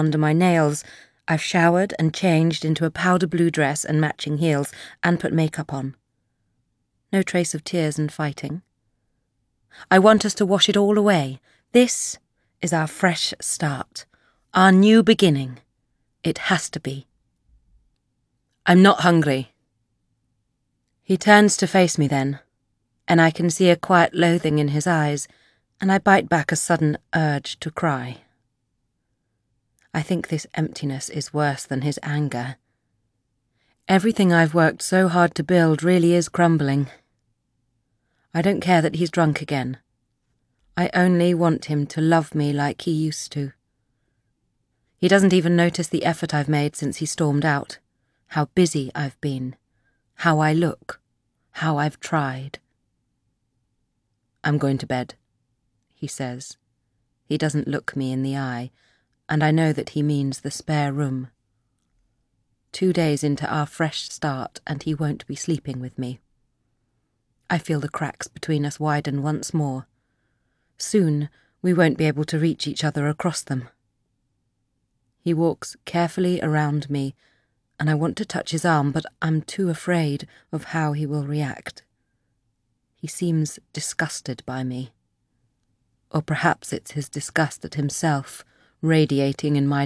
under my nails. I've showered and changed into a powder blue dress and matching heels and put makeup on. No trace of tears and fighting. I want us to wash it all away. This is our fresh start, our new beginning. It has to be. I'm not hungry. He turns to face me then, and I can see a quiet loathing in his eyes, and I bite back a sudden urge to cry. I think this emptiness is worse than his anger. Everything I've worked so hard to build really is crumbling. I don't care that he's drunk again. I only want him to love me like he used to. He doesn't even notice the effort I've made since he stormed out, how busy I've been, how I look, how I've tried. I'm going to bed, he says. He doesn't look me in the eye, and I know that he means the spare room. 2 days into our fresh start, and he won't be sleeping with me. I feel the cracks between us widen once more. Soon we won't be able to reach each other across them. He walks carefully around me, and I want to touch his arm, but I'm too afraid of how he will react. He seems disgusted by me. Or perhaps it's his disgust at himself, radiating in my